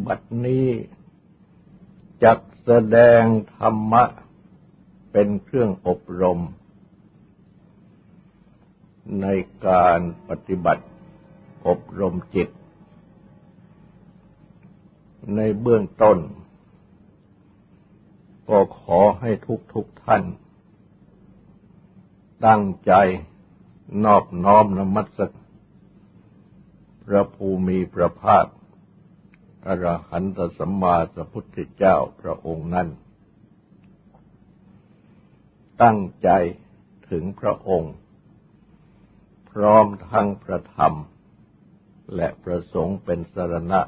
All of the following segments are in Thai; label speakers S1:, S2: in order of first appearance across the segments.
S1: บัดนี้จักแสดงธรรมะเป็นเครื่องอบรมในการปฏิบัติอบรมจิตในเบื้องต้นก็ขอให้ทุกท่านตั้งใจนอบน้อมนมัสการพระภูมิพระภาคอรหันตสัมมาสัมพุทธเจ้าพระองค์นั้นตั้งใจถึงพระองค์พร้อมทั้งพระธรรมและพระสงฆ์เป็นสรณะ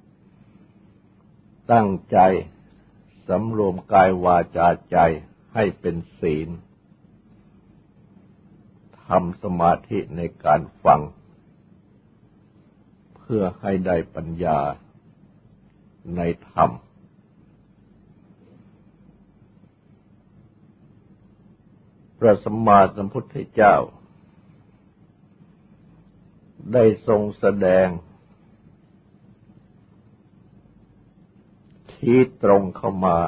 S1: ตั้งใจสำรวมกายวาจาใจให้เป็นศีลทำสมาธิในการฟังเพื่อให้ได้ปัญญาในธรรมพระสัมมาสัมพุทธเจ้าได้ทรงแสดงชี้ตรงเข้ามา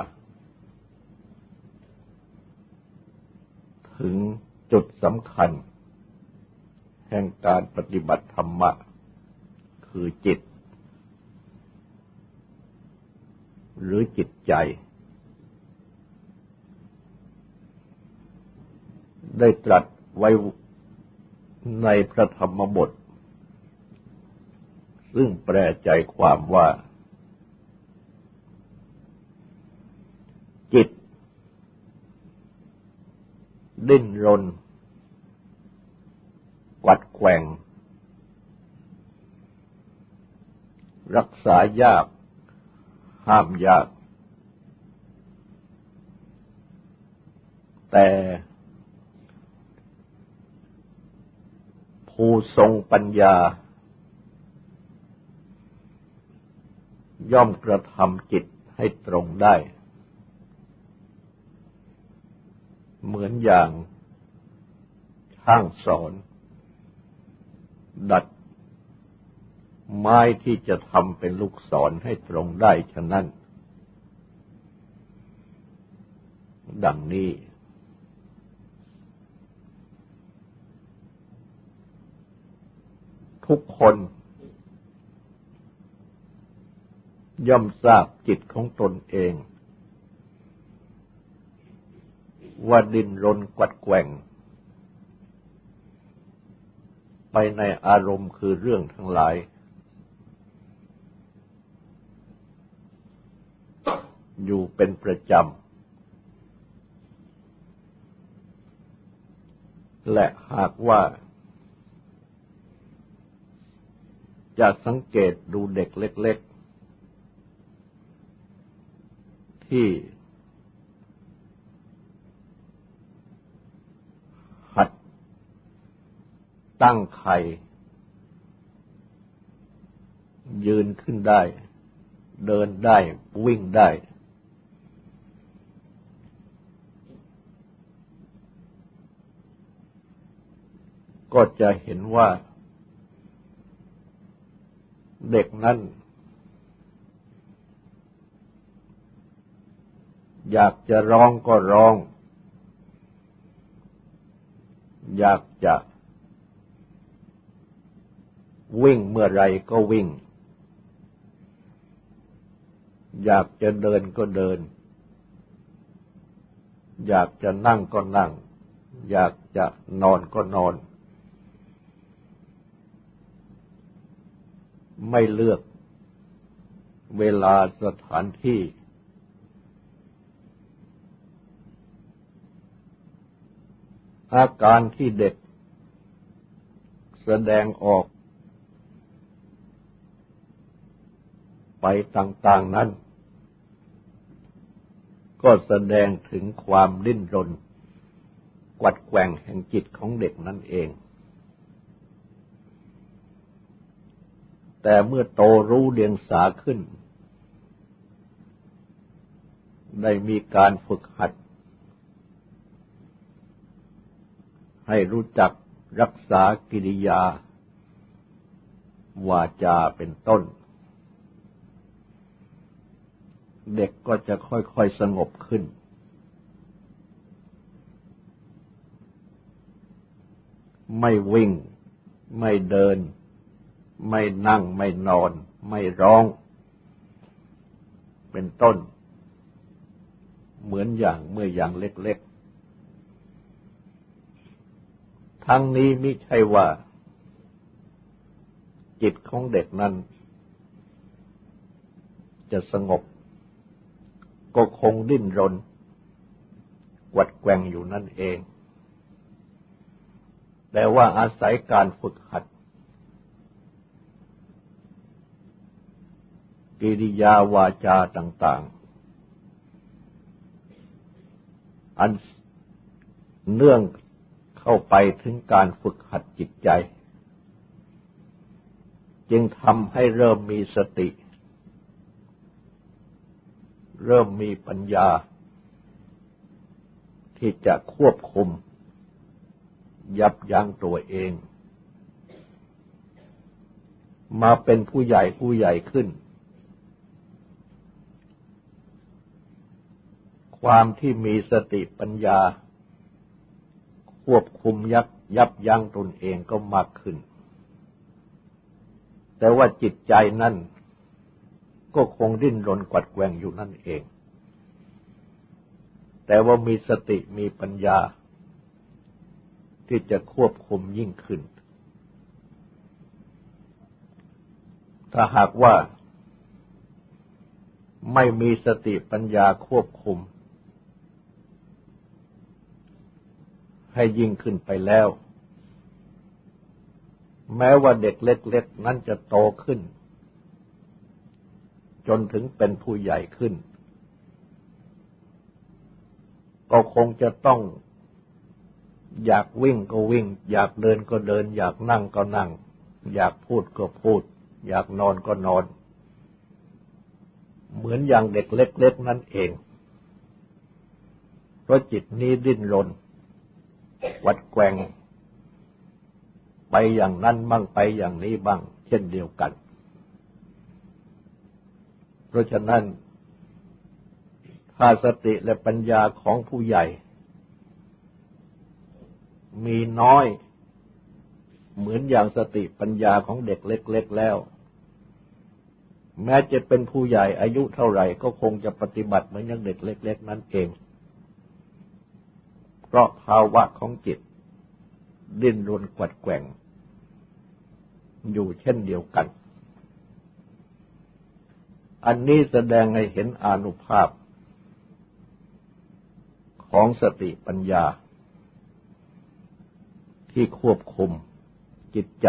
S1: ถึงจุดสำคัญแห่งการปฏิบัติธรรมะคือจิตหรือจิตใจได้ตรัสไว้ในพระธรรมบทซึ่งแปลใจความว่าจิตดิ้นรนกวัดแกว่งรักษายากห้ามยากแต่ผู้ทรงปัญญาย่อมกระทำจิตให้ตรงได้เหมือนอย่างช่างสอนดัดไม้ที่จะทำเป็นลูกศรให้ตรงได้ฉะนั้นดังนี้ทุกคนย่อมทราบจิตของตนเองว่าดิ้นรนกวัดแกว่งไปในอารมณ์คือเรื่องทั้งหลายอยู่เป็นประจำและหากว่าจะสังเกตดูเด็กเล็กๆที่หัดตั้งไข่ยืนขึ้นได้เดินได้วิ่งได้ก็จะเห็นว่าเด็กนั้นอยากจะร้องก็ร้องอยากจะวิ่งเมื่อไรก็วิ่งอยากจะเดินก็เดินอยากจะนั่งก็นั่งอยากจะนอนก็นอนไม่เลือกเวลาสถานที่อาการที่เด็กแสดงออกไปต่างๆนั้นก็แสดงถึงความดิ้นรนกวัดแกว่งแห่งจิตของเด็กนั่นเองแต่เมื่อโตรู้เดียงสาขึ้นได้มีการฝึกหัดให้รู้จักรักษากิริยาวาจาเป็นต้นเด็กก็จะค่อยๆสงบขึ้นไม่วิ่งไม่เดินไม่นั่งไม่นอนไม่ร้องเป็นต้นเหมือนอย่างเมื่ออย่างเล็กๆทั้งนี้มิใช่ว่าจิตของเด็กนั้นจะสงบก็คงดิ้นรนกวัดแกว่งอยู่นั่นเองแต่ว่าอาศัยการฝึกหัดกิริยาวาจาต่างๆอันเนื่องเข้าไปถึงการฝึกหัดจิตใจจึงทำให้เริ่มมีสติเริ่มมีปัญญาที่จะควบคุมยับยั้งตัวเองมาเป็นผู้ใหญ่ขึ้นความที่มีสติปัญญาควบคุมยับยั้งตนเองก็มากขึ้นแต่ว่าจิตใจนั่นก็คงดิ้นรนกวัดแกว่งอยู่นั่นเองแต่ว่ามีสติมีปัญญาที่จะควบคุมยิ่งขึ้นถ้าหากว่าไม่มีสติปัญญาควบคุมให้ยิ่งขึ้นไปแล้วแม้ว่าเด็กเล็กๆนั้นจะโตขึ้นจนถึงเป็นผู้ใหญ่ขึ้นก็คงจะต้องอยากวิ่งก็วิ่งอยากเดินก็เดินอยากนั่งก็นั่งอยากพูดก็พูดอยากนอนก็นอนเหมือนอย่างเด็กเล็กๆนั่นเองเพราะจิตนี้ดิ้นรนวัดแกว่งไปอย่างนั้นบ้างไปอย่างนี้บ้างเช่นเดียวกันเพราะฉะนั้นถ้าสติและปัญญาของผู้ใหญ่มีน้อยเหมือนอย่างสติปัญญาของเด็กเล็กๆแล้วแม้จะเป็นผู้ใหญ่อายุเท่าไหร่ก็คงจะปฏิบัติเหมือนอย่างเด็กเล็กๆนั่นเองเพราะภาวะของจิตดิ้นรนกวัดแกว่งอยู่เช่นเดียวกันอันนี้แสดงให้เห็นอานุภาพของสติปัญญาที่ควบคุมจิตใจ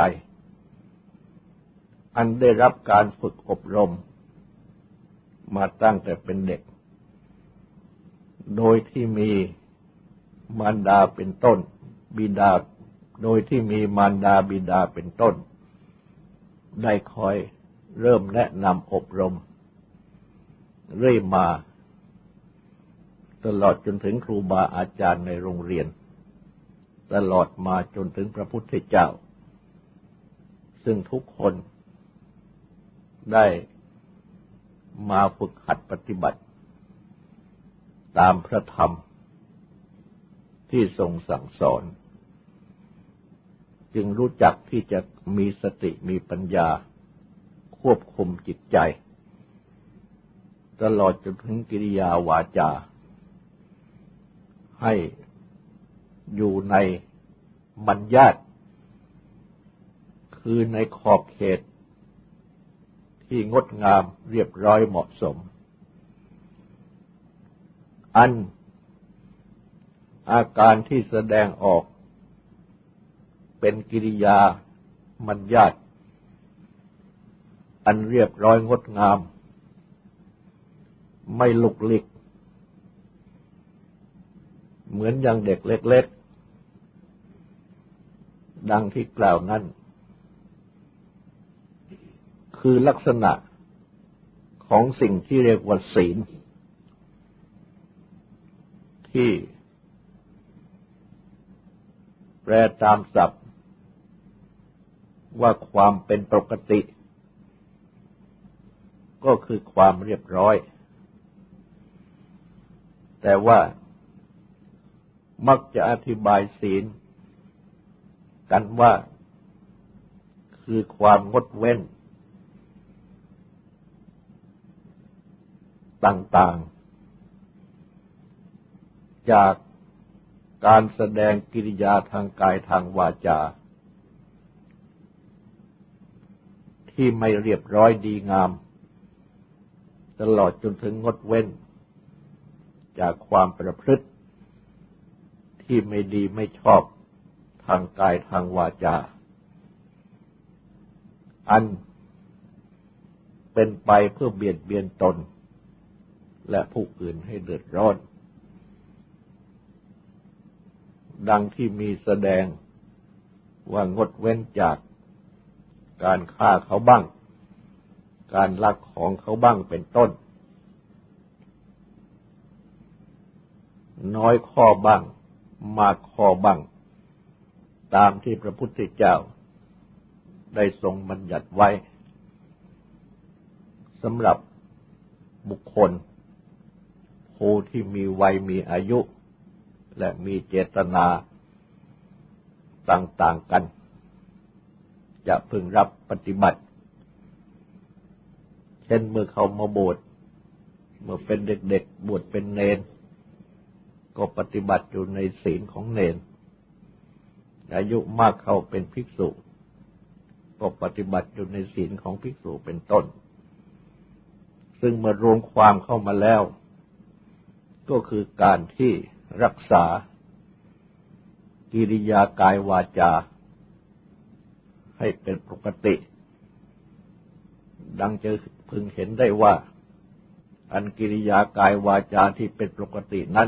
S1: อันได้รับการฝึกอบรมมาตั้งแต่เป็นเด็กโดยที่มีมารดาเป็นต้นบิดาโดยที่มีมารดาบิดาเป็นต้นได้คอยเริ่มแนะนำอบรมเรื่อยมาตลอดจนถึงครูบาอาจารย์ในโรงเรียนตลอดมาจนถึงพระพุทธเจ้าซึ่งทุกคนได้มาฝึกหัดปฏิบัติตามพระธรรมที่ทรงสั่งสอนจึงรู้จักที่จะมีสติมีปัญญาควบคุมจิตใจตลอดจนถึงกิริยาวาจาให้อยู่ในบัญญัติคือในขอบเขตที่งดงามเรียบร้อยเหมาะสมอันอาการที่แสดงออกเป็นกิริยาบัญญัติอันเรียบร้อยงดงามไม่ลุกลิกเหมือนอย่างเด็กเล็กๆดังที่กล่าวนั้นคือลักษณะของสิ่งที่เรียกว่าศีลที่แปลตามศัพท์ว่าความเป็นปกติก็คือความเรียบร้อยแต่ว่ามักจะอธิบายศีลกันว่าคือความงดเว้นต่างๆจากการแสดงกิริยาทางกายทางวาจาที่ไม่เรียบร้อยดีงามตลอดจนถึงงดเว้นจากความประพฤติที่ไม่ดีไม่ชอบทางกายทางวาจาอันเป็นไปเพื่อเบียดเบียนตนและผู้อื่นให้เดือดร้อนดังที่มีแสดงว่างดเว้นจากการฆ่าเขาบ้างการลักของเขาบ้างเป็นต้นน้อยข้อบ้างมากข้อบ้างตามที่พระพุทธเจ้าได้ทรงบัญญัติไว้สำหรับบุคคลผู้ที่มีวัยมีอายุและมีเจตนาต่างๆกันจะพึงรับปฏิบัติเช่นเมื่อเขามาบวชเมื่อเป็นเด็กๆบวชเป็นเณรก็ปฏิบัติอยู่ในศีลของเณรอายุมากเข้าเป็นภิกษุก็ปฏิบัติอยู่ในศีลของภิกษุเป็นต้นซึ่งเมื่อรวมความเข้ามาแล้วก็คือการที่รักษากิริยากายวาจาให้เป็นปกติดังจะพึงเห็นได้ว่าอันกิริยากายวาจาที่เป็นปกตินั้น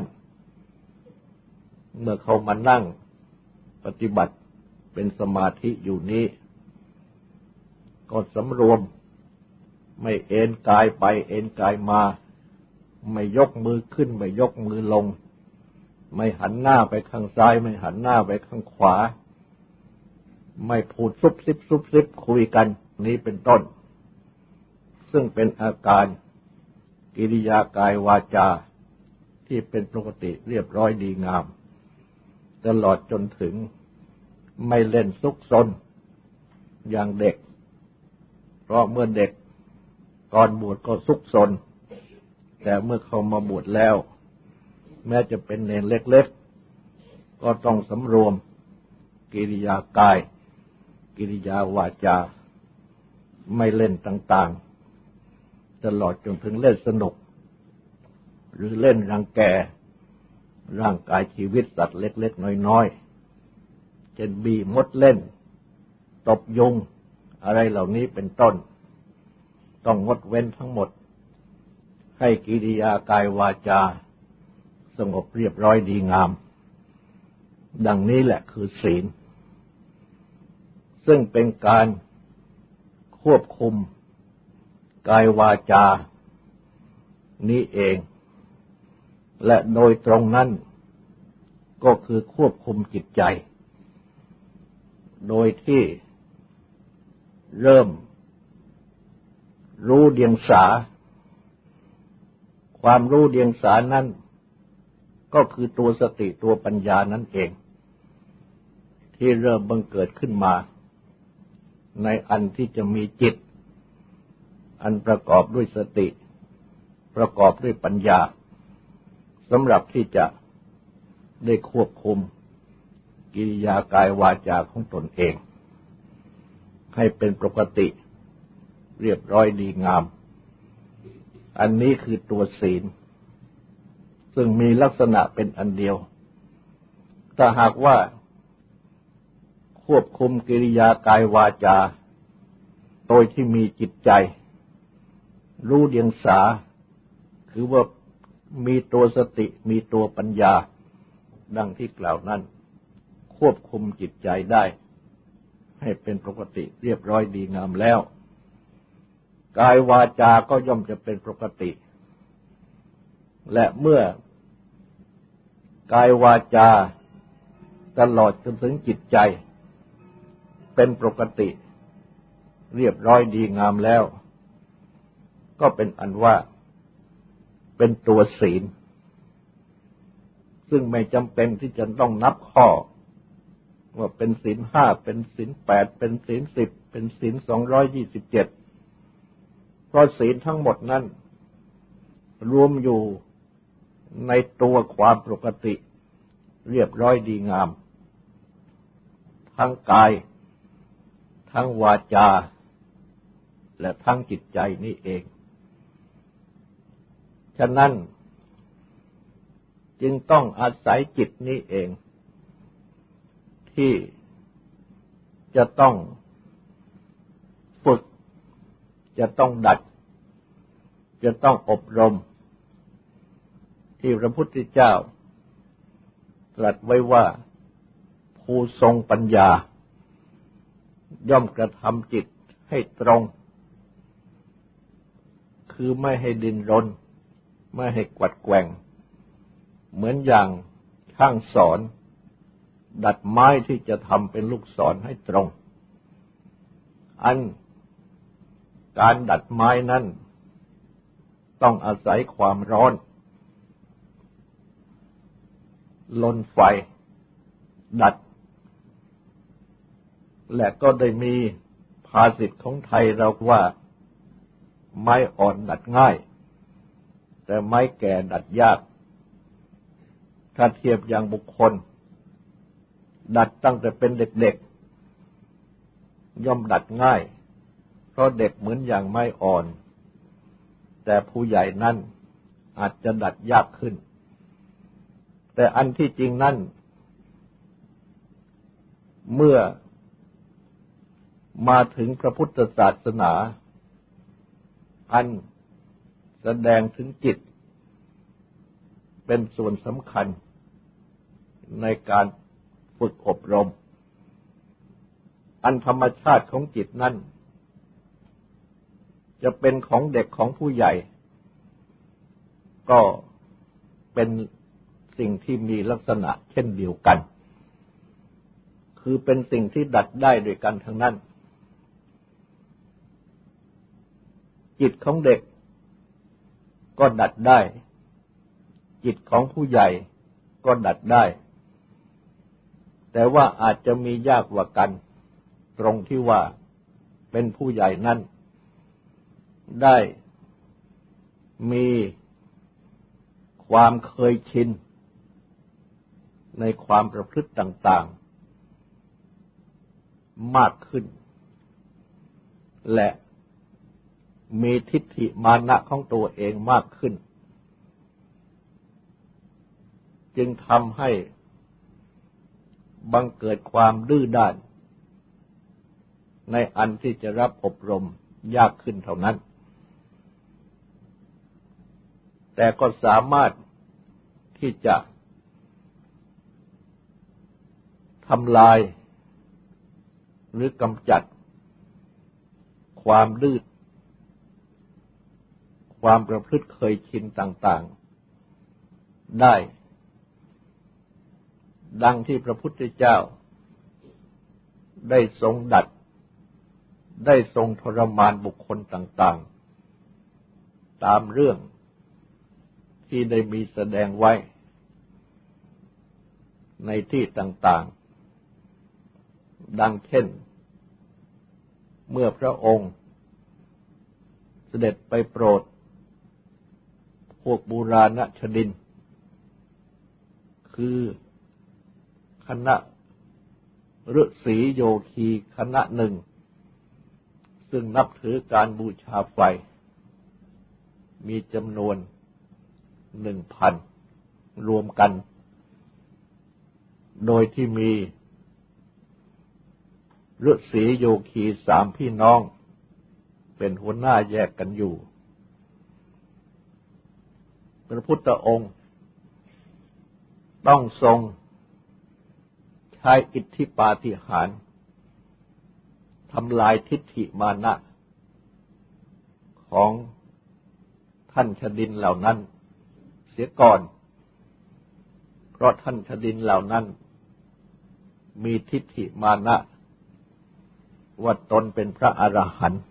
S1: เมื่อเขามานั่งปฏิบัติเป็นสมาธิอยู่นี้ก็สำรวมไม่เอนกายไปเอนกายมาไม่ยกมือขึ้นไม่ยกมือลงไม่หันหน้าไปข้างซ้ายไม่หันหน้าไปข้างขวาไม่พูดซุบซิบคุยกันนี้เป็นต้นซึ่งเป็นอาการกิริยากายวาจาที่เป็นปกติเรียบร้อยดีงามตลอดจนถึงไม่เล่นซุกซนอย่างเด็กเพราะเมื่อเด็กก่อนบวชก็ซุกซนแต่เมื่อเขามาบวชแล้วแม้จะเป็นเณรเล็กๆก็ต้องสำรวมกิริยากายกิริยาวาจาไม่เล่นต่างๆตลอดจนถึงเล่นสนุกหรือเล่นรังแกร่างกายชีวิตสัตว์เล็กๆน้อยๆเช่นบีมดเล่นตบยุงอะไรเหล่านี้เป็นต้นต้องงดเว้นทั้งหมดให้กิริยากายวาจาสงบเรียบร้อยดีงามดังนี้แหละคือศีลซึ่งเป็นการควบคุมกายวาจานี้เองและโดยตรงนั้นก็คือควบคุมจิตใจโดยที่เริ่มรู้เดียงสาความรู้เดียงสานั้นก็คือตัวสติตัวปัญญานั่นเองที่เริ่มบังเกิดขึ้นมาในอันที่จะมีจิตอันประกอบด้วยสติประกอบด้วยปัญญาสำหรับที่จะได้ควบคุมกิริยากายวาจาของตนเองให้เป็นปกติเรียบร้อยดีงามอันนี้คือตัวศีลซึ่งมีลักษณะเป็นอันเดียวถ้าหากว่าควบคุมกิริยากายวาจาโดยที่มีจิตใจรู้เดียงสาคือว่ามีตัวสติมีตัวปัญญาดังที่กล่าวนั้นควบคุมจิตใจได้ให้เป็นปกติเรียบร้อยดีงามแล้วกายวาจาก็ย่อมจะเป็นปกติและเมื่อกายวาจาตลอดจนถึงจิตใจเป็นปกติเรียบร้อยดีงามแล้วก็เป็นอันว่าเป็นตัวศีลซึ่งไม่จำเป็นที่จะต้องนับข้อว่าเป็นศีลห้าเป็นศีลแปดเป็นศีล10เป็นศีล227เพราะศีลทั้งหมดนั้นรวมอยู่ในตัวความปกติเรียบร้อยดีงามทั้งกายทั้งวาจาและทั้งจิตใจนี่เองฉะนั้นจึงต้องอาศัยจิตนี้เองที่จะต้องฝึกจะต้องดัดจะต้องอบรมที่พระพุทธเจ้าตรัสไว้ว่าผู้ทรงปัญญาย่อมกระทำจิตให้ตรงคือไม่ให้ดิ้นรนไม่ให้กวัดแกว่งเหมือนอย่างช่างสอนดัดไม้ที่จะทำเป็นลูกศรให้ตรงอันการดัดไม้นั้นต้องอาศัยความร้อนลนไฟดัดและก็ได้มีภาษิตของไทยเราว่าไม้อ่อนดัดง่ายแต่ไม้แก่ดัดยากถ้าเทียบอย่างบุคคลดัดตั้งแต่เป็นเด็กๆย่อมดัดง่ายเพราะเด็กเหมือนอย่างไม้อ่อนแต่ผู้ใหญ่นั้นอาจจะดัดยากขึ้นแต่อันที่จริงนั้นเมื่อมาถึงพระพุทธศาสนาอันแสดงถึงจิตเป็นส่วนสำคัญในการฝึกอบรมอันธรรมชาติของจิตนั้นจะเป็นของเด็กของผู้ใหญ่ก็เป็นสิ่งที่มีลักษณะเช่นเดียวกันคือเป็นสิ่งที่ดัดได้ด้วยกันทั้งนั้นจิตของเด็กก็ดัดได้จิตของผู้ใหญ่ก็ดัดได้แต่ว่าอาจจะมียากกว่ากันตรงที่ว่าเป็นผู้ใหญ่นั้นได้มีความเคยชินในความประพฤติต่างๆมากขึ้นและมีทิฏฐิมานะของตัวเองมากขึ้นจึงทำให้บังเกิดความดื้อด้านในอันที่จะรับอบรมยากขึ้นเท่านั้นแต่ก็สามารถที่จะทำลายหรือกำจัดความดื้อความประพฤติเคยชินต่างๆได้ดังที่พระพุทธเจ้าได้ทรงดัดได้ทรงทรมานบุคคลต่างๆตามเรื่องที่ได้มีแสดงไว้ในที่ต่างๆดังเช่นเมื่อพระองค์เสด็จไปโปรดพวกบูราณชดินคือคณะฤาษีโยคีคณะหนึ่งซึ่งนับถือการบูชาไฟมีจำนวน 1,000 รวมกันโดยที่มีฤาษีโยคี3 พี่น้องเป็นหัวหน้าแยกกันอยู่พระพุทธองค์ต้องทรงใช้อิทธิปาฏิหาริย์ทำลายทิฏฐิมานะของท่านชดินเหล่านั้นเสียก่อนเพราะท่านชดินเหล่านั้นมีทิฏฐิมานะว่าตนเป็นพระอรหันต์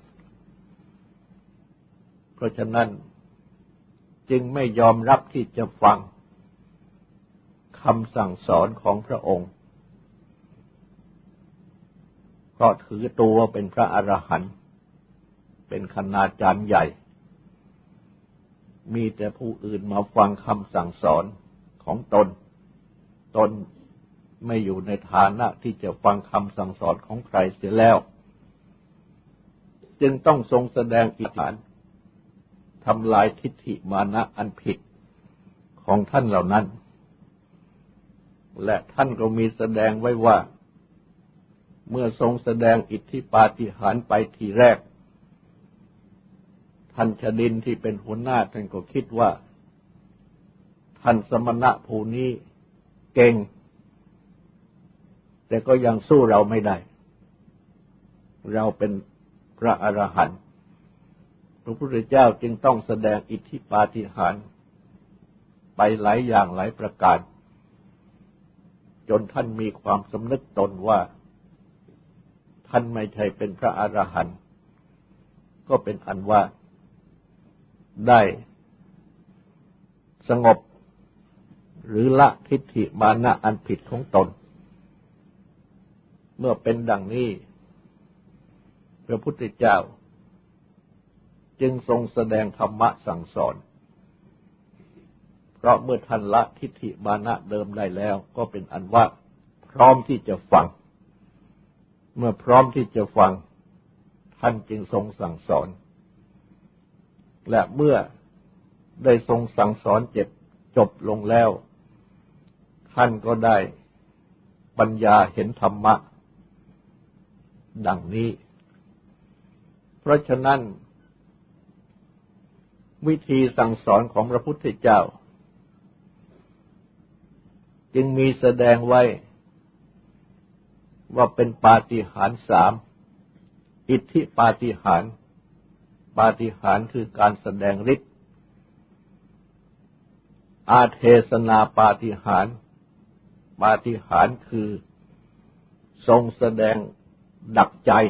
S1: เพราะฉะนั้นจึงไม่ยอมรับที่จะฟังคคำสั่งสอนของพระองค์เพราะถือตัวว่าเป็นพระอรหันต์เป็นคณาจารย์ใหญ่มีแต่ผู้อื่นมาฟังคำสั่งสอนของตนไม่อยู่ในฐานะที่จะฟังคำสั่งสอนของใครเสียแล้วจึงต้องทรงแสดงอิทธิฤทธิ์ทำลายทิฏฐิมานะอันผิดของท่านเหล่านั้นและท่านก็มีแสดงไว้ว่าเมื่อทรงแสดงอิทธิปาฏิหาริย์ไปทีแรกท่านชดินที่เป็นหัวหน้าท่านก็คิดว่าท่านสมณะผู้นี้เก่งแต่ก็ยังสู้เราไม่ได้เราเป็นพระอรหันต์พระพุทธเจ้าจึงต้องแสดงอิทธิปาฏิหาริย์ไปหลายอย่างหลายประการจนท่านมีความสำนึกตนว่าท่านไม่ใช่เป็นพระอรหันต์ก็เป็นอันว่าได้สงบหรือละทิฏฐิมานะอันผิดของตนเมื่อเป็นดังนี้พระพุทธเจ้าจึงทรงแสดงธรรมะสั่งสอนเพราะเมื่อท่านละทิฏฐิมานะเดิมได้แล้วก็เป็นอันว่าพร้อมที่จะฟังเมื่อพร้อมที่จะฟังท่านจึงทรงสั่งสอนและเมื่อได้ทรงสั่งสอนจบลงแล้วท่านก็ได้ปัญญาเห็นธรรมะดังนี้เพราะฉะนั้นวิธีสั่งสอนของพระพุทธเจ้าจึงมีแสดงไว้ว่าเป็นปาฏิหาริย์3อิทธิปาฏิหาริย์ปาฏิหาริย์คือการแสดงฤทธิ์อาเทศนาปาฏิหาริย์ปาฏิหาริย์คือทรงแสดงดับใจ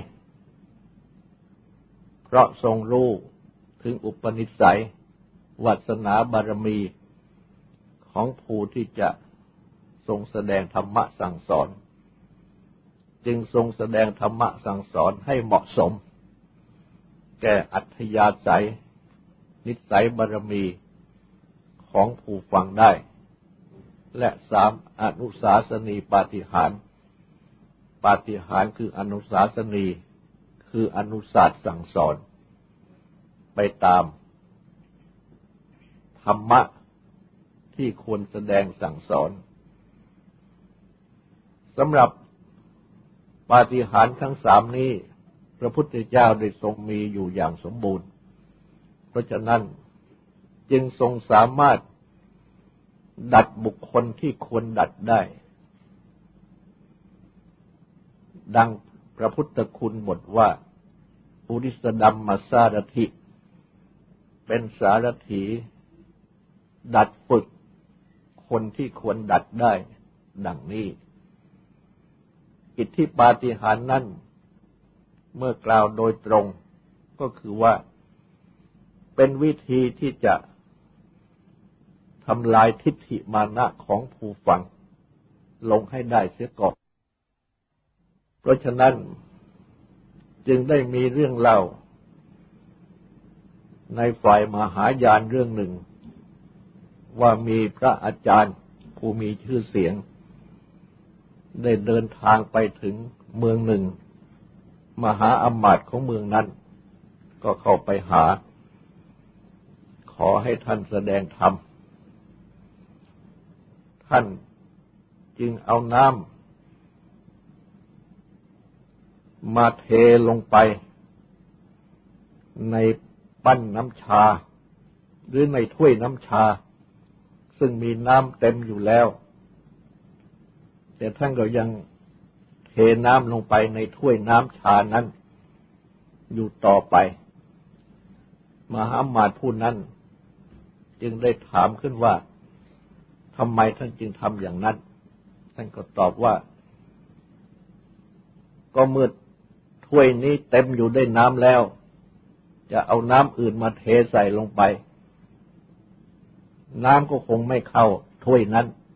S1: เพราะทรงรู้ถึงอุปนิสัยวาสนาบารมีของผู้ที่จะทรงแสดงธรรมะสั่งสอนจึงทรงแสดงธรรมะสั่งสอนให้เหมาะสมแก่อัธยาศัยนิสัยบารมีของผู้ฟังได้และ3อนุสาสนีปาฏิหาริย์ปาฏิหาริย์คืออนุสาสนีคืออนุศาสตร์สั่งสอนไปตามธรรมะที่ควรแสดงสั่งสอนสำหรับปาฏิหาริย์ทั้ง3นี้พระพุทธเจ้าได้ทรงมีอยู่อย่างสมบูรณ์เพราะฉะนั้นจึงทรงสามารถดัดบุคคลที่ควรดัดได้ดังพระพุทธคุณบทว่าปุริสดัมมัสสารถิเป็นสารถีดัดฝึกคนที่ควรดัดได้ดังนี้อิทธิปาฏิหาริย์นั้นเมื่อกล่าวโดยตรงก็คือว่าเป็นวิธีที่จะทำลายทิฏฐิมานะของผู้ฟังลงให้ได้เสียก่อนเพราะฉะนั้นจึงได้มีเรื่องเล่าในฝ่ายมหายานเรื่องหนึ่งว่ามีพระอาจารย์ผู้มีชื่อเสียงได้เดินทางไปถึงเมืองหนึ่งมหาอมาตย์ของเมืองนั้นก็เข้าไปหาขอให้ท่านแสดงธรรมท่านจึงเอาน้ำมาเทลงไปในปั้นน้ำชาหรือในถ้วยน้ำชาซึ่งมีน้ำเต็มอยู่แล้วแต่ท่านก็ยังเทน้ำลงไปในถ้วยน้ำชานั้นอยู่ต่อไปมหาอมาตย์ผู้นั้นจึงได้ถามขึ้นว่าทำไมท่านจึงทำอย่างนั้นท่านก็ตอบว่าก็เมื่อถ้วยนี้เต็มอยู่ด้วยน้ำแล้วจะเอาน้ำอื่นมาเทใส่ลงไปน้ำก็คงไม่เข้าถ้วยนั้น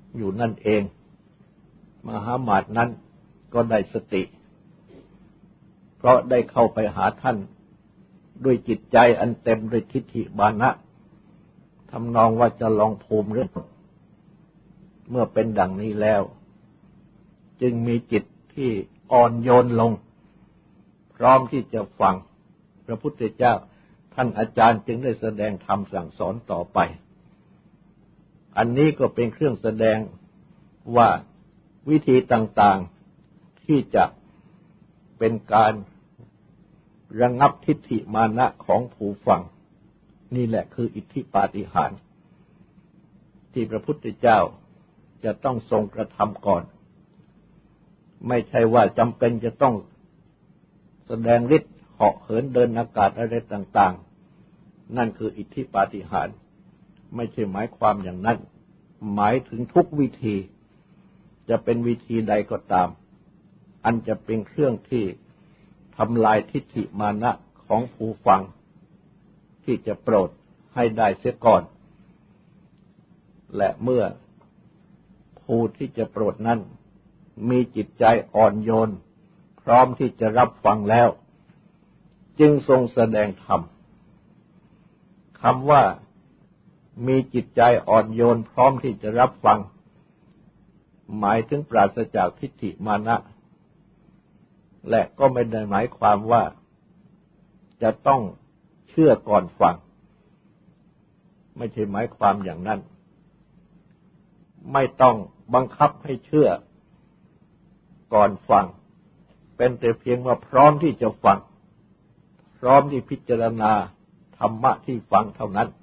S1: อยู่นั่นเองมหาหมาดนั้นก็ได้สติเพราะได้เข้าไปหาท่านด้วยจิตใจอันเต็มด้วยทิฏฐิมานะทำนองว่าจะลองภูมิเรื่องเมื่อเป็นดังนี้แล้วจึงมีจิตที่อ่อนโยนลงพร้อมที่จะฟังพระพุทธเจ้าท่านอาจารย์จึงได้แสดงธรรมสั่งสอนต่อไปอันนี้ก็เป็นเครื่องแสดงว่าวิธีต่างๆที่จะเป็นการระงับทิฏฐิมานะของผู้ฟังนี่แหละคืออิทธิปาฏิหาริย์ที่พระพุทธเจ้าจะต้องทรงกระทำก่อนไม่ใช่ว่าจำเป็นจะต้องแสดงฤทธิ์เหาะเหินเดินอากาศอะไรต่างๆนั่นคืออิทธิปาฏิหาริย์ไม่ใช่หมายความอย่างนั้นหมายถึงทุกวิธีจะเป็นวิธีใดก็ตามอันจะเป็นเครื่องที่ทำลายทิฏฐิมานะของผู้ฟังที่จะโปรดให้ได้เสียก่อนและเมื่อผู้ที่จะโปรดนั้นมีจิตใจอ่อนโยนพร้อมที่จะรับฟังแล้วจึงทรงแสดงธรรมคำว่ามีจิตใจอ่อนโยนพร้อมที่จะรับฟังหมายถึงปราศจากทิฏฐิมานะและก็ไม่ได้หมายความว่าจะต้องเชื่อก่อนฟังไม่ใช่หมายความอย่างนั้นไม่ต้องบังคับให้เชื่อก่อนฟังเป็นแต่เพียงว่าพร้อมที่จะฟังพร้อมที่พิจารณาธรรมะที่ฟังเท่านั้น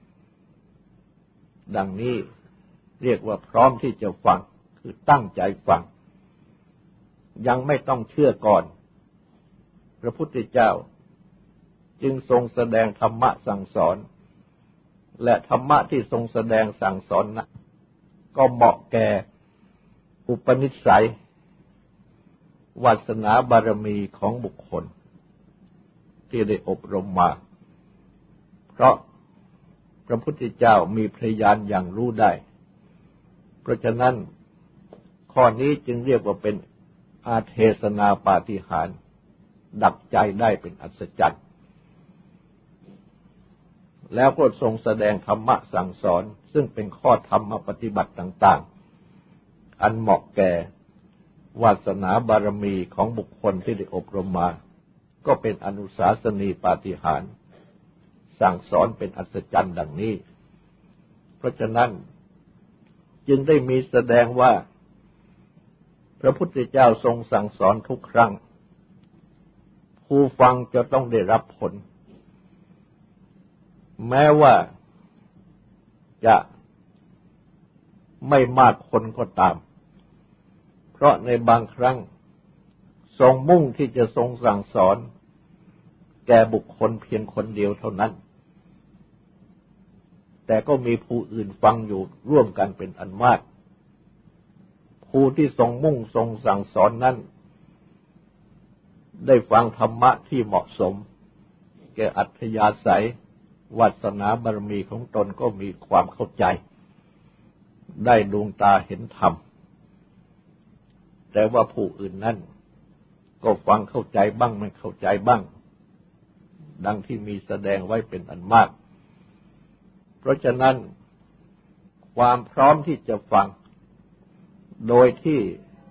S1: ดังนี้เรียกว่าพร้อมที่จะฟังคือตั้งใจฟังยังไม่ต้องเชื่อก่อนพระพุทธเจ้าจึงทรงแสดงธรรมะสั่งสอนและธรรมะที่ทรงแสดงสั่งสอนนั้นก็เหมาะแก่อุปนิสัยวาสนาบารมีของบุคคลที่ได้อบรมมาเพราะพระพุทธเจ้ามีพยานอย่างรู้ได้เพราะฉะนั้นข้อนี้จึงเรียกว่าเป็นอาเทศนาปาฏิหาริย์ดับใจได้เป็นอัศจรรย์แล้วก็ทรงแสดงธรรมะสั่งสอนซึ่งเป็นข้อธรรมปฏิบัติต่างๆอันเหมาะแก่วาสนาบารมีของบุคคลที่ได้อบรมมาก็เป็นอนุสาสนีปาฏิหาริย์สั่งสอนเป็นอัศจรรย์ดังนี้เพราะฉะนั้นจึงได้มีแสดงว่าพระพุทธเจ้าทรงสั่งสอนทุกครั้งผู้ฟังจะต้องได้รับผลแม้ว่าจะไม่มากคนก็ตามเพราะในบางครั้งทรงมุ่งที่จะทรงสั่งสอนแก่บุคคลเพียงคนเดียวเท่านั้นแต่ก็มีผู้อื่นฟังอยู่ร่วมกันเป็นอันมากผู้ที่ทรงมุ่งทรงสั่งสอนนั้นได้ฟังธรรมะที่เหมาะสมแก่อัธยาศัยวาสนาบารมีของตนก็มีความเข้าใจได้ดวงตาเห็นธรรมแต่ว่าผู้อื่นนั้นก็ฟังเข้าใจบ้างไม่เข้าใจบ้างดังที่มีแสดงไว้เป็นอันมากเพราะฉะนั้นความพร้อมที่จะฟังโดยที่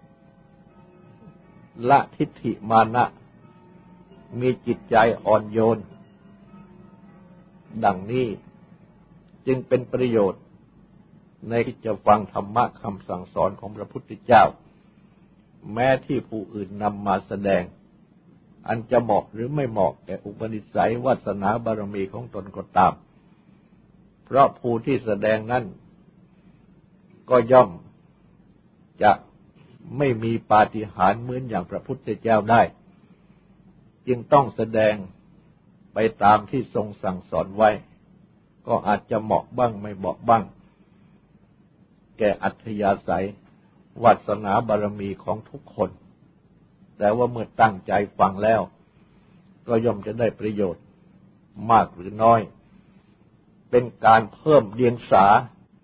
S1: ละทิฏฐิมานะมีจิตใจอ่อนโยนดังนี้จึงเป็นประโยชน์ในที่จะฟังธรรมะคำสั่งสอนของพระพุทธเจ้าแม้ที่ผู้อื่นนำมาแสดงอันจะเหมาะหรือไม่เหมาะแก่อุปนิสัยวาสนาบารมีของตนก็ตามเพราะผู้ที่แสดงนั้นก็ย่อมจะไม่มีปาฏิหาริย์เหมือนอย่างพระพุทธเจ้าได้จึงต้องแสดงไปตามที่ทรงสั่งสอนไว้ก็อาจจะเหมาะบ้างไม่เหมาะบ้างแก่อัธยาศัยวาสนาบารมีของทุกคนแต่ว่าเมื่อตั้งใจฟังแล้วก็ย่อมจะได้ประโยชน์มากหรือน้อยเป็นการเพิ่มเดียงสา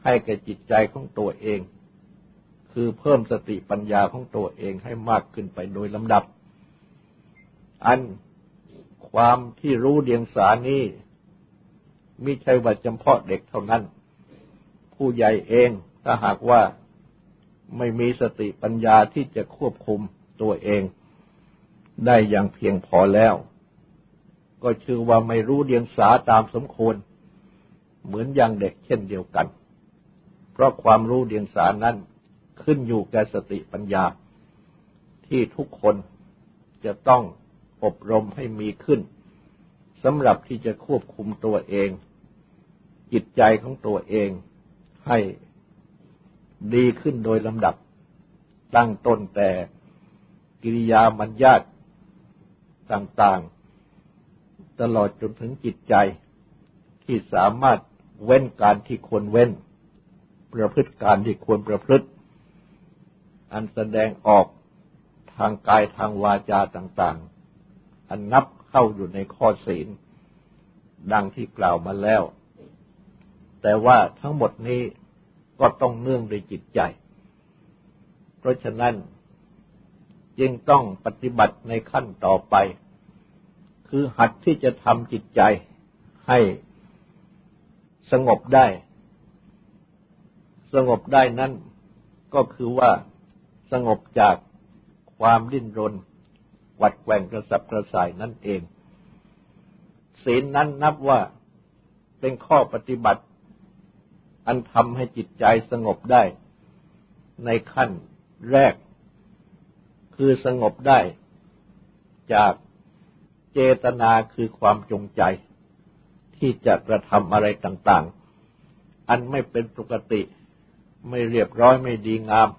S1: ให้แก่จิตใจของตัวเองคือเพิ่มสติปัญญาของตัวเองให้มากขึ้นไปโดยลำดับอันความที่รู้เดียงสานี้มิใช่ว่าเฉพาะเด็กเท่านั้นผู้ใหญ่เองถ้าหากว่าไม่มีสติปัญญาที่จะควบคุมตัวเองได้อย่างเพียงพอแล้วก็ชื่อว่าไม่รู้เดียงสาตามสมควรเหมือนอย่างเด็กเช่นเดียวกันเพราะความรู้เดียงสานั้นขึ้นอยู่แก่สติปัญญาที่ทุกคนจะต้องอบรมให้มีขึ้นสำหรับที่จะควบคุมตัวเองจิตใจของตัวเองให้ดีขึ้นโดยลำดับตั้งต้นแต่กิริยามัญญาตต่างๆตลอดจนถึงจิตใจที่สามารถเว้นการที่ควรเว้นประพฤติการที่ควรประพฤติอันแสดงออกทางกายทางวาจาต่างๆอันนับเข้าอยู่ในข้อศีลดังที่กล่าวมาแล้วแต่ว่าทั้งหมดนี้ก็ต้องเนื่องด้วยจิตใจเพราะฉะนั้นจึงต้องปฏิบัติในขั้นต่อไปคือหัดที่จะทำจิตใจให้สงบได้สงบได้นั้นก็คือว่าสงบจากความดิ้นรนหวัดแกว่งกระสับกระส่ายนั่นเองศีลนั้นนับว่าเป็นข้อปฏิบัติอันทำให้จิตใจสงบได้ในขั้นแรกคือสงบได้จากเจตนาคือความจงใจที่จะกระทำอะไรต่างๆอันไม่เป็นปกติไม่เรียบร้อยไม่ดีงาม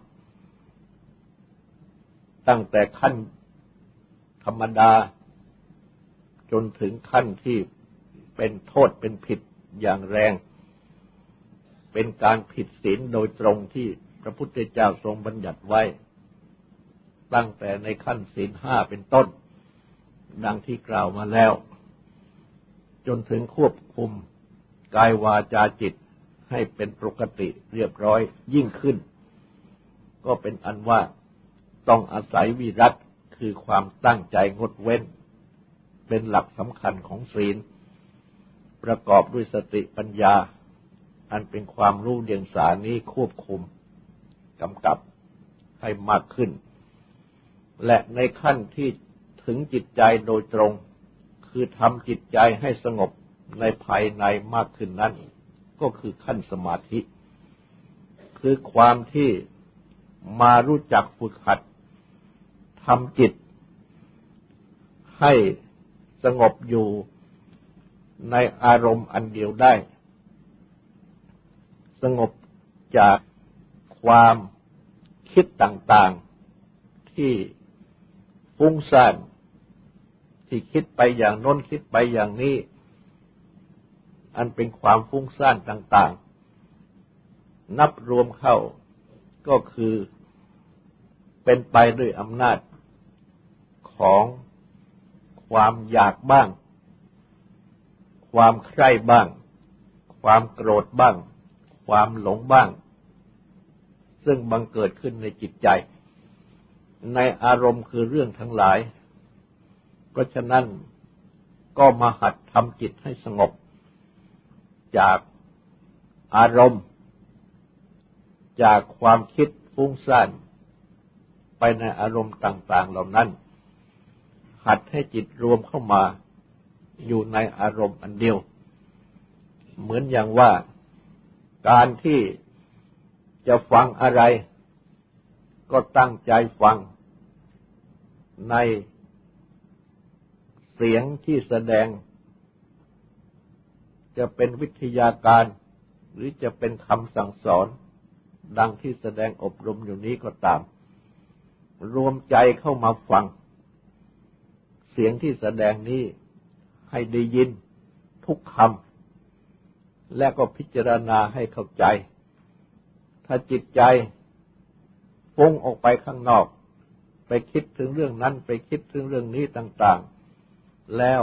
S1: ตั้งแต่ขั้นธรรมดาจนถึงขั้นที่เป็นโทษเป็นผิดอย่างแรงเป็นการผิดศีลโดยตรงที่พระพุทธเจ้าทรงบัญญัติไว้ตั้งแต่ในขั้นศีลห้าเป็นต้นดังที่กล่าวมาแล้วจนถึงควบคุมกายวาจาจิตให้เป็นปกติเรียบร้อยยิ่งขึ้นก็เป็นอันว่าต้องอาศัยวิรัติคือความตั้งใจงดเว้นเป็นหลักสำคัญของศีลประกอบด้วยสติปัญญาอันเป็นความรู้เดียงสานี้ควบคุมกำกับให้มากขึ้นและในขั้นที่ถึงจิตใจโดยตรงคือทำจิตใจให้สงบในภายในมากขึ้นนั้นก็คือขั้นสมาธิคือความที่มารู้จักฝึกหัดทำจิตให้สงบอยู่ในอารมณ์อันเดียวได้สงบจากความคิดต่างๆที่ฟุ้งซ่านที่คิดไปอย่างโน้นคิดไปอย่างนี้อันเป็นความฟุ้งซ่านต่างๆนับรวมเข้าก็คือเป็นไปด้วยอำนาจของความอยากบ้างความใคร่บ้างความโกรธบ้างความหลงบ้างซึ่งบังเกิดขึ้นในจิตใจในอารมณ์คือเรื่องทั้งหลายเพราะฉะนั้นก็มาหัดทำจิตให้สงบจากอารมณ์จากความคิดฟุ้งซ่านไปในอารมณ์ต่างๆเหล่านั้นหัดให้จิตรวมเข้ามาอยู่ในอารมณ์อันเดียวเหมือนอย่างว่าการที่จะฟังอะไรก็ตั้งใจฟังในเสียงที่แสดงจะเป็นวิทยาการหรือจะเป็นคำสั่งสอนดังที่แสดงอบรมอยู่นี้ก็ตามรวมใจเข้ามาฟังเสียงที่แสดงนี้ให้ได้ยินทุกคำและก็พิจารณาให้เข้าใจถ้าจิตใจฟุ้งออกไปข้างนอกไปคิดถึงเรื่องนั้นไปคิดถึงเรื่องนี้ต่างๆแล้ว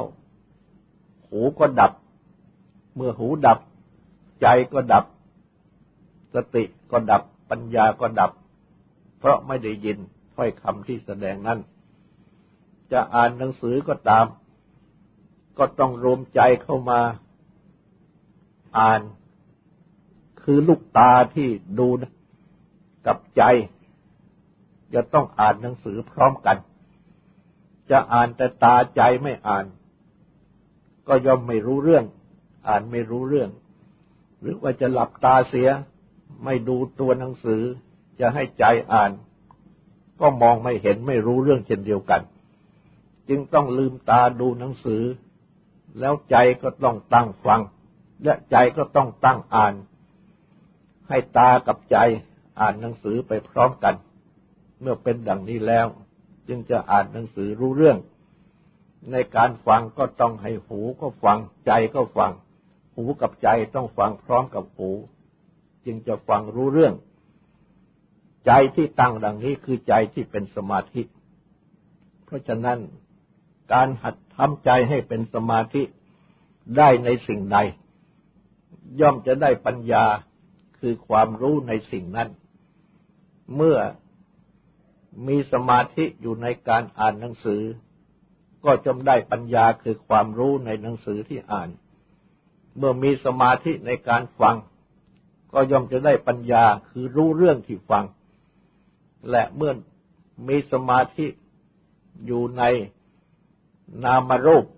S1: หูก็ดับเมื่อหูดับใจก็ดับสติก็ดับปัญญาก็ดับเพราะไม่ได้ยินถ้อยคำที่แสดงนั้นจะอ่านหนังสือก็ตามก็ต้องรวมใจเข้ามาอ่านคือลูกตาที่ดูกับใจจะต้องอ่านหนังสือพร้อมกันจะอ่านแต่ตาใจไม่อ่านก็ย่อมไม่รู้เรื่องอ่านไม่รู้เรื่องหรือว่าจะหลับตาเสียไม่ดูตัวหนังสือจะให้ใจอ่านก็มองไม่เห็นไม่รู้เรื่องเช่นเดียวกันจึงต้องลืมตาดูหนังสือแล้วใจก็ต้องตั้งฟังและใจก็ต้องตั้งอ่านให้ตากับใจอ่านหนังสือไปพร้อมกันเมื่อเป็นดังนี้แล้วจึงจะอ่านหนังสือรู้เรื่องในการฟังก็ต้องให้หูก็ฟังใจก็ฟังหูกับใจต้องฟังพร้อมกับหูจึงจะฟังรู้เรื่องใจที่ตั้งดังนี้คือใจที่เป็นสมาธิเพราะฉะนั้นการหัดทำใจให้เป็นสมาธิได้ในสิ่งใดย่อมจะได้ปัญญาคือความรู้ในสิ่งนั้นเมื่อมีสมาธิอยู่ในการอ่านหนังสือก็จำได้ปัญญาคือความรู้ในหนังสือที่อ่านเมื่อมีสมาธิในการฟังก็ย่อมจะได้ปัญญาคือรู้เรื่องที่ฟังและเมื่อมีสมาธิอยู่ในนามรูป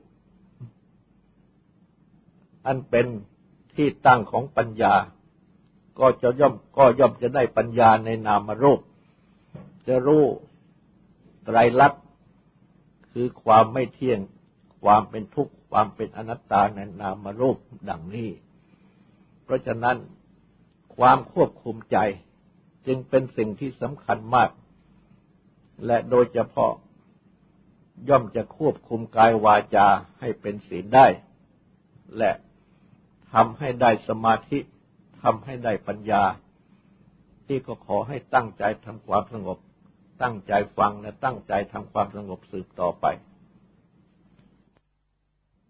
S1: อันเป็นที่ตั้งของปัญญาก็ย่อมจะได้ปัญญาในนามรูปจะรู้ไตรลักษณ์คือความไม่เที่ยงความเป็นทุกข์ความเป็นอนัตตาในนามรูปดังนี้เพราะฉะนั้นความควบคุมใจจึงเป็นสิ่งที่สำคัญมากและโดยเฉพาะย่อมจะควบคุมกายวาจาให้เป็นศีลได้และทำให้ได้สมาธิทำให้ได้ปัญญาที่ก็ขอให้ตั้งใจทำความสงบตั้งใจฟังและตั้งใจทำความสงบสืบต่อไป